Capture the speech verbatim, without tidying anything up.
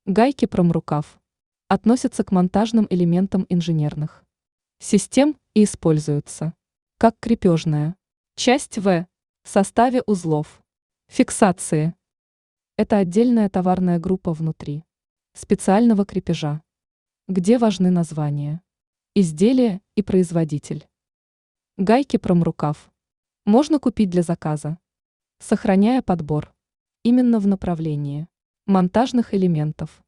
Гайки промрукав относятся к монтажным элементам инженерных систем и используются как крепежная часть в составе узлов фиксации. Это отдельная товарная группа внутри специального крепежа, где важны названия изделия и производитель. Гайки промрукав можно купить для заказа, сохраняя подбор именно в направлении монтажных элементов.